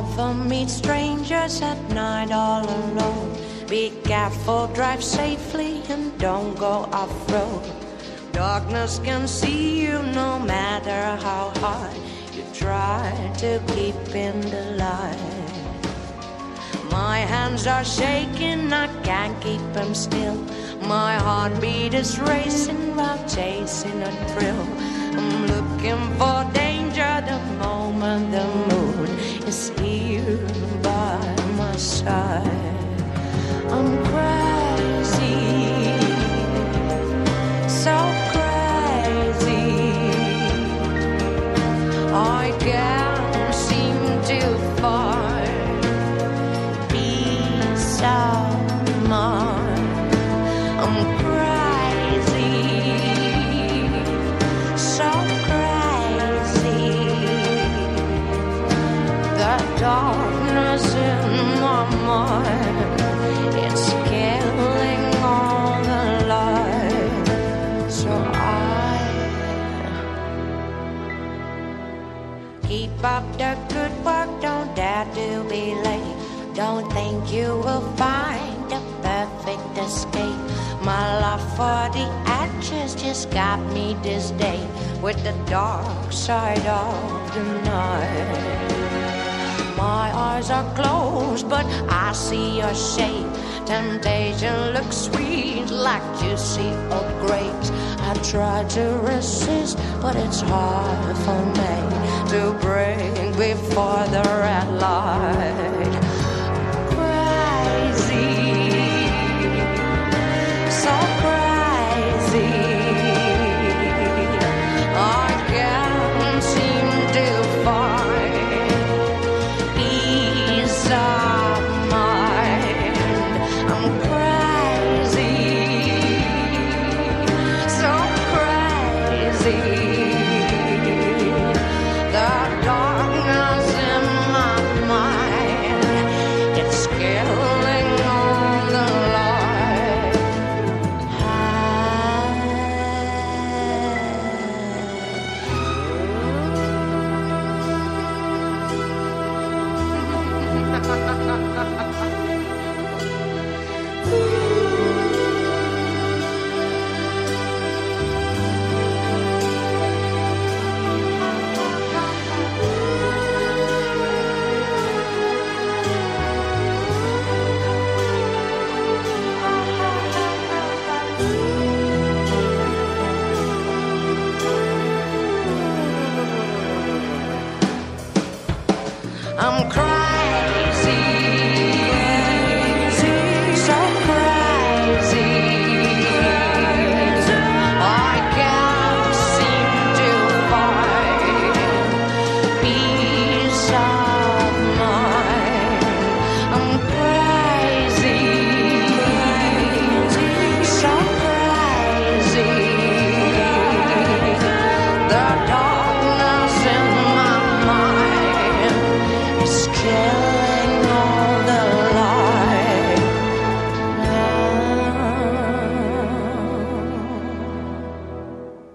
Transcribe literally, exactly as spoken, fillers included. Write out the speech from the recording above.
Never meet strangers at night all alone. Be careful, drive safely, and don't go off-road. Darkness can see you no matter how hard you try to keep in the light. My hands are shaking, I can't keep them still. My heartbeat is racing while chasing a thrill. I'm looking for danger the moment the moon is here by my side. I'm crazy, so crazy. I can't seem to find peace of mind. I'm crazy, so crazy. The darkness in my mind, it's killing all the light. So I keep up the good work, don't dare to be late. Don't think you will find the perfect escape. My love for the actress just got me this day with the dark side of the night. My eyes are closed, but I see your shape. Temptation looks sweet like juicy or grapes. I try to resist, but it's hard for me to break before the red light. Crazy, so crazy.